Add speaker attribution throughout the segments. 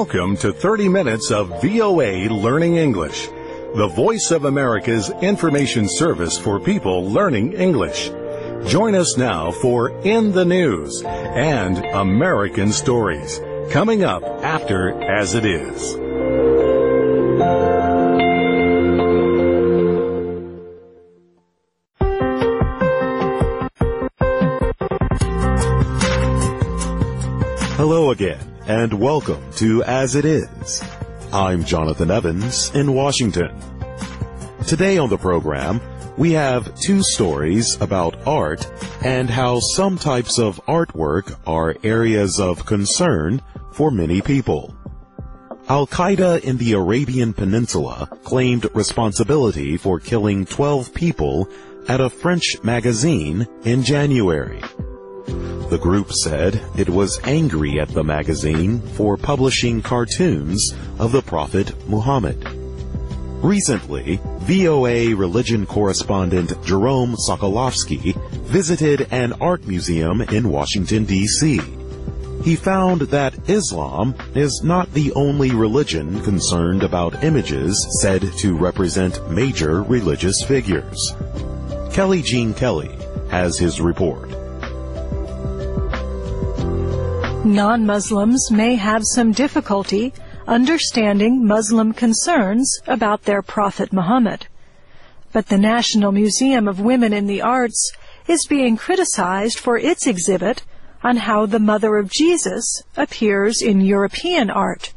Speaker 1: Welcome to 30 minutes of VOA Learning English, the voice of America's information service for people learning English. Join us now for In the News and American Stories, coming up after As It Is.
Speaker 2: Hello again, and welcome to As It Is. I'm Jonathan Evans in Washington. Today on the program, we have two stories about art and how some types of artwork are areas of concern for many people. Al-Qaeda in the Arabian Peninsula claimed responsibility for killing 12 people at a French magazine in January. The group said it was angry at the magazine for publishing cartoons of the Prophet Muhammad. Recently, VOA religion correspondent Jerome Sokolovsky visited an art museum in Washington, D.C. He found that Islam is not the only religion concerned about images said to represent major religious figures. Kelly Jean Kelly has his report.
Speaker 3: Non-Muslims may have some difficulty understanding Muslim concerns about their Prophet Muhammad. But the National Museum of Women in the Arts is being criticized for its exhibit on how the Mother of Jesus appears in European art.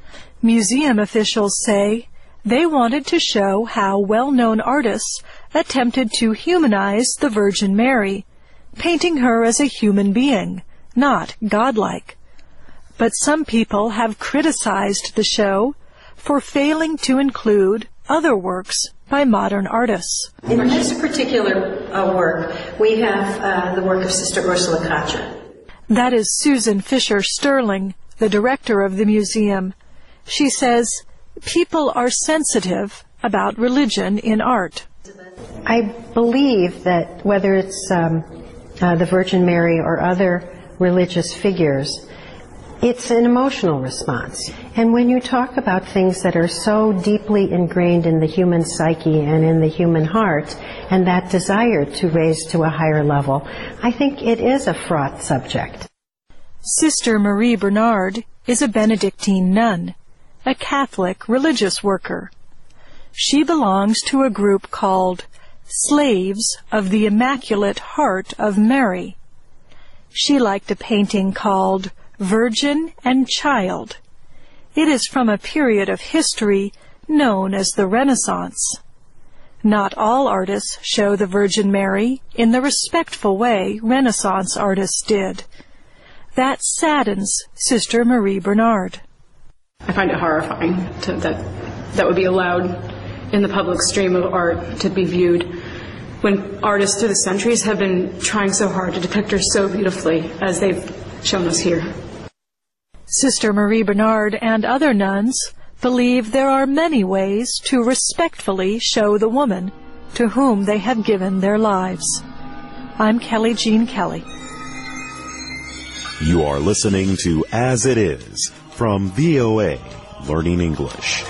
Speaker 3: Museum officials say they wanted to show how well-known artists attempted to humanize the Virgin Mary, painting her as a human being, not godlike. But some people have criticized the show for failing to include other works by modern artists.
Speaker 4: In this particular work, we have the work of Sister Ursula Katcher.
Speaker 3: That is Susan Fisher Sterling, the director of the museum. She says people are sensitive about religion in art.
Speaker 5: I believe that whether it's the Virgin Mary or other religious figures, it's an emotional response. And when you talk about things that are so deeply ingrained in the human psyche and in the human heart, and that desire to raise to a higher level, I think it is a fraught subject.
Speaker 3: Sister Marie Bernard is a Benedictine nun, a Catholic religious worker. She belongs to a group called Slaves of the Immaculate Heart of Mary. She liked a painting called Virgin and Child. It is from a period of history known as the Renaissance. Not all artists show the Virgin Mary in the respectful way Renaissance artists did. That saddens Sister Marie Bernard.
Speaker 6: I find it horrifying that would be allowed in the public stream of art to be viewed when artists through the centuries have been trying so hard to depict her so beautifully as they've shown us here.
Speaker 3: Sister Marie Bernard and other nuns believe there are many ways to respectfully show the woman to whom they have given their lives. I'm Kelly Jean Kelly.
Speaker 2: You are listening to As It Is from VOA Learning English.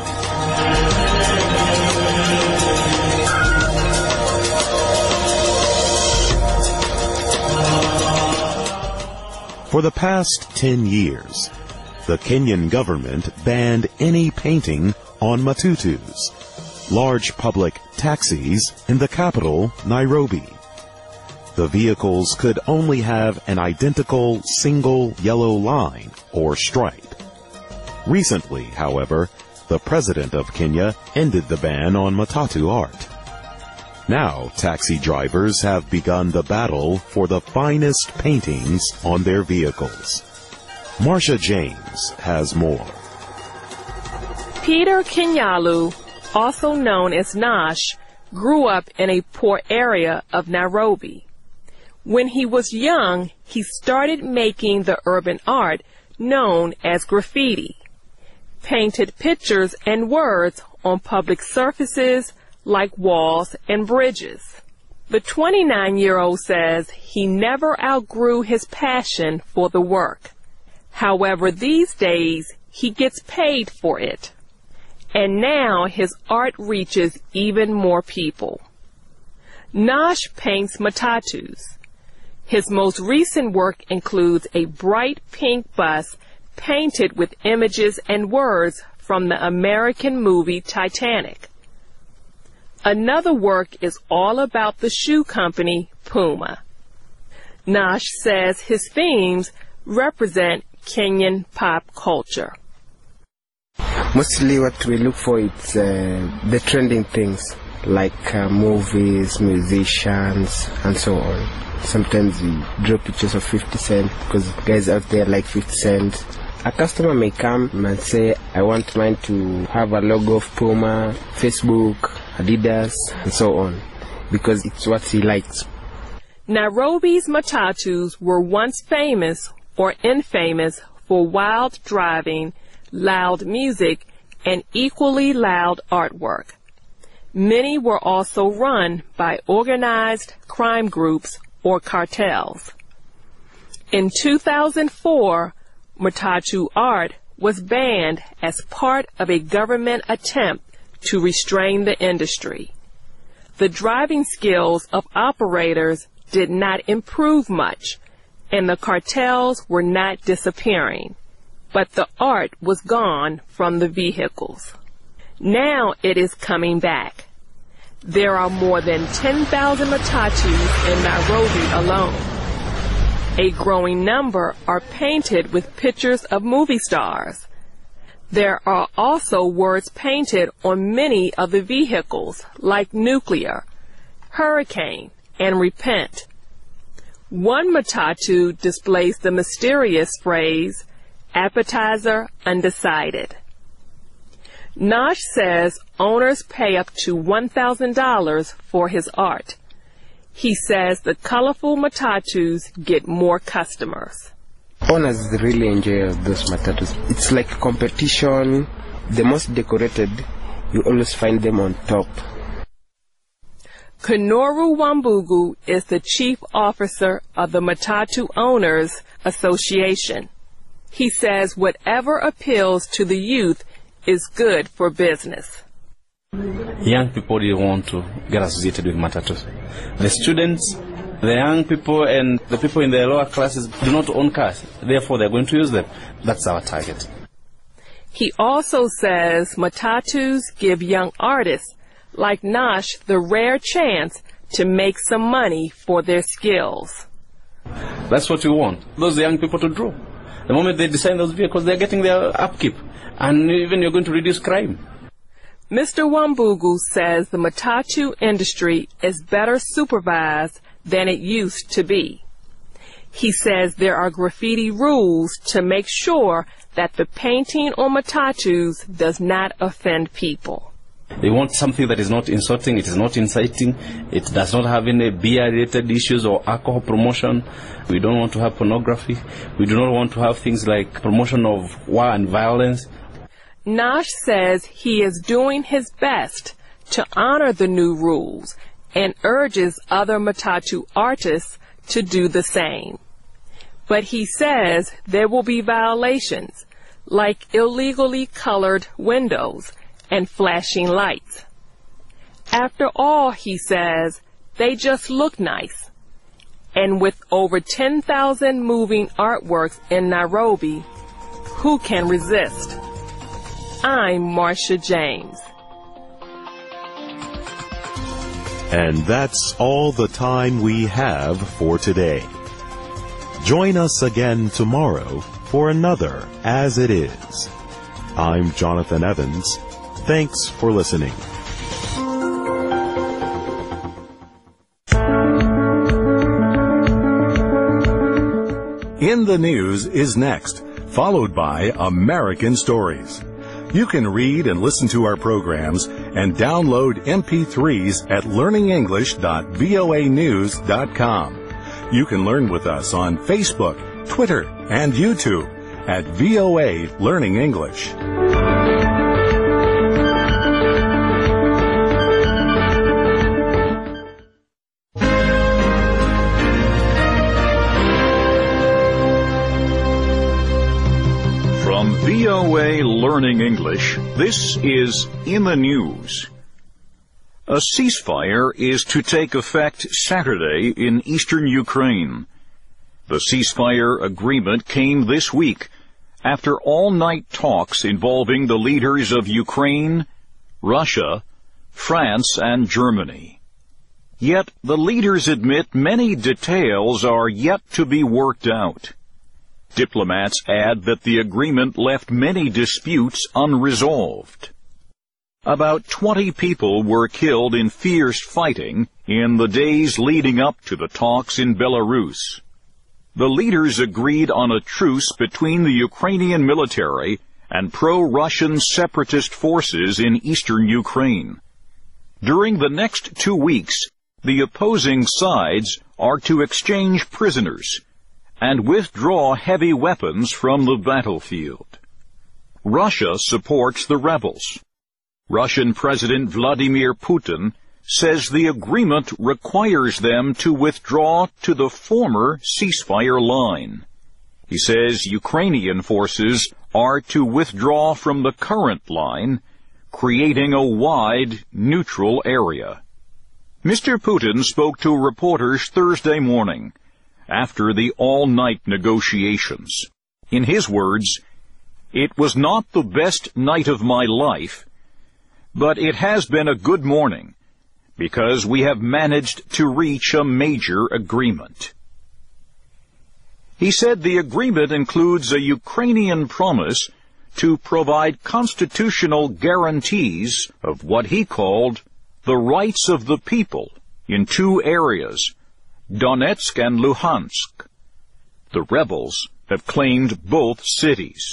Speaker 2: For the past 10 years, the Kenyan government banned any painting on matutus, large public taxis in the capital, Nairobi. The vehicles could only have an identical single yellow line or stripe. Recently, however, the president of Kenya ended the ban on matatu art. Now, taxi drivers have begun the battle for the finest paintings on their vehicles. Marcia James has more.
Speaker 7: Peter Kinyalu, also known as Nash, grew up in a poor area of Nairobi. When he was young, he started making the urban art known as graffiti, painted pictures and words on public surfaces like walls and bridges. The 29-year-old says he never outgrew his passion for the work. However, these days, he gets paid for it. And now his art reaches even more people. Nash paints matatus. His most recent work includes a bright pink bus painted with images and words from the American movie Titanic. Another work is all about the shoe company Puma. Nash says his themes represent Kenyan pop culture.
Speaker 8: Mostly what we look for is the trending things like movies, musicians, and so on. Sometimes we draw pictures of 50 Cent because guys out there like 50 Cent. A customer may come and say, I want mine to have a logo of Puma, Facebook, Adidas, and so on, because it's what he likes.
Speaker 7: Nairobi's matatus were once famous or infamous for wild driving, loud music, and equally loud artwork. Many were also run by organized crime groups or cartels. In 2004, matatu art was banned as part of a government attempt to restrain the industry. The driving skills of operators did not improve much, and the cartels were not disappearing, but the art was gone from the vehicles. Now it is coming back. There are more than 10,000 matatus in Nairobi alone. A growing number are painted with pictures of movie stars. There are also words painted on many of the vehicles, like nuclear, hurricane, and repent. One matatu displays the mysterious phrase, appetizer undecided. Nash says owners pay up to $1,000 for his art. He says the colorful matatus get more customers.
Speaker 8: Owners really enjoy those matatus. It's like a competition. The most decorated, you always find them on top.
Speaker 7: Kanoru Wambugu is the chief officer of the Matatu Owners Association. He says whatever appeals to the youth is good for business.
Speaker 9: Young people really want to get associated with matatus. The students, the young people, and the people in the lower classes do not own cars. Therefore, they're going to use them. That's our target.
Speaker 7: He also says matatus give young artists like Nash the rare chance to make some money for their skills.
Speaker 9: That's what we want, those young people to draw. The moment they design those vehicles, they're getting their upkeep. And even you're going to reduce crime.
Speaker 7: Mr. Wambugu says the matatu industry is better supervised than it used to be. He says there are graffiti rules to make sure that the painting on matatus does not offend people.
Speaker 9: They want something that is not insulting, it is not inciting, it does not have any beer-related issues or alcohol promotion. We don't want to have pornography. We do not want to have things like promotion of war and violence.
Speaker 7: Nash says he is doing his best to honor the new rules and urges other matatu artists to do the same. But he says there will be violations, like illegally colored windows and flashing lights. After all, he says, they just look nice. And with over 10,000 moving artworks in Nairobi, who can resist? I'm Marcia James.
Speaker 2: And that's all the time we have for today. Join us again tomorrow for another As It Is. I'm Jonathan Evans. Thanks for listening.
Speaker 1: In the News is next, followed by American Stories. You can read and listen to our programs and download MP3s at learningenglish.voanews.com. You can learn with us on Facebook, Twitter, and YouTube at VOA Learning English. From
Speaker 10: VOA Learning English, this is In the News. A ceasefire is to take effect Saturday in eastern Ukraine. The ceasefire agreement came this week after all-night talks involving the leaders of Ukraine, Russia, France, and Germany. Yet the leaders admit many details are yet to be worked out. Diplomats add that the agreement left many disputes unresolved. About 20 people were killed in fierce fighting in the days leading up to the talks in Belarus. The leaders agreed on a truce between the Ukrainian military and pro-Russian separatist forces in eastern Ukraine. During the next 2 weeks, the opposing sides are to exchange prisoners and withdraw heavy weapons from the battlefield. Russia supports the rebels. Russian President Vladimir Putin says the agreement requires them to withdraw to the former ceasefire line. He says Ukrainian forces are to withdraw from the current line, creating a wide, neutral area. Mr. Putin spoke to reporters Thursday morning after the all-night negotiations. In his words, "It was not the best night of my life, but it has been a good morning, because we have managed to reach a major agreement." He said the agreement includes a Ukrainian promise to provide constitutional guarantees of what he called the rights of the people in 2 areas, Donetsk and Luhansk. The rebels have claimed both cities.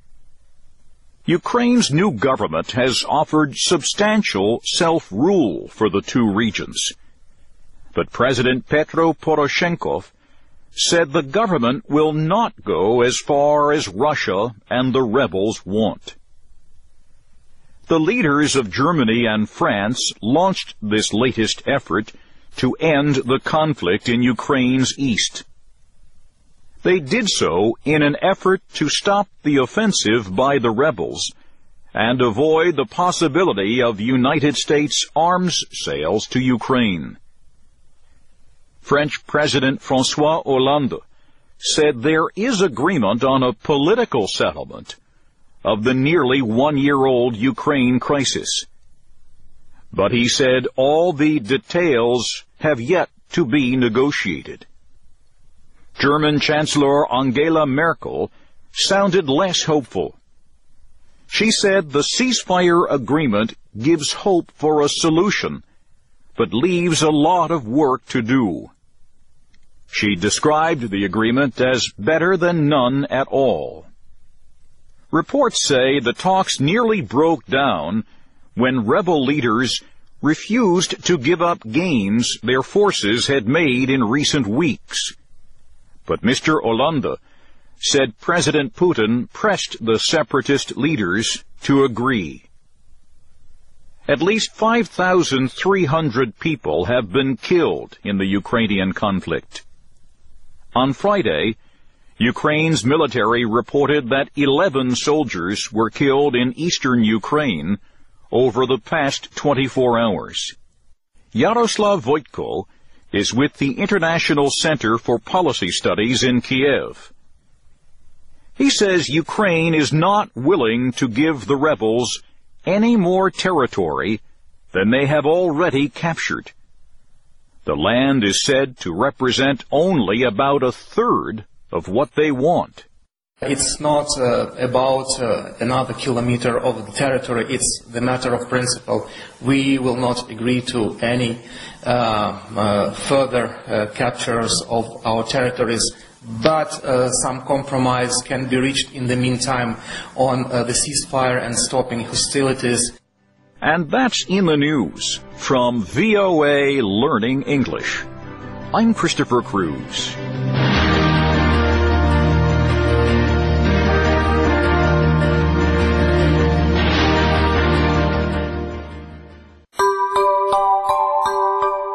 Speaker 10: Ukraine's new government has offered substantial self-rule for the 2 regions. But President Petro Poroshenko said the government will not go as far as Russia and the rebels want. The leaders of Germany and France launched this latest effort to end the conflict in Ukraine's east. They did so in an effort to stop the offensive by the rebels and avoid the possibility of United States arms sales to Ukraine. French President François Hollande said there is agreement on a political settlement of the nearly 1-year-old Ukraine crisis. But he said all the details have yet to be negotiated. German Chancellor Angela Merkel sounded less hopeful. She said the ceasefire agreement gives hope for a solution, but leaves a lot of work to do. She described the agreement as better than none at all. Reports say the talks nearly broke down when rebel leaders refused to give up gains their forces had made in recent weeks. But Mr. Hollande said President Putin pressed the separatist leaders to agree. At least 5,300 people have been killed in the Ukrainian conflict. On Friday, Ukraine's military reported that 11 soldiers were killed in eastern Ukraine over the past 24 hours. Yaroslav Voitko is with the International Center for Policy Studies in Kiev. He says Ukraine is not willing to give the rebels any more territory than they have already captured. The land is said to represent only about 1/3 of what they want.
Speaker 11: It's not about another kilometer of the territory, it's the matter of principle. We will not agree to any further captures of our territories, but some compromise can be reached in the meantime on the ceasefire and stopping hostilities.
Speaker 10: And that's In the News from VOA Learning English. I'm Christopher Cruz.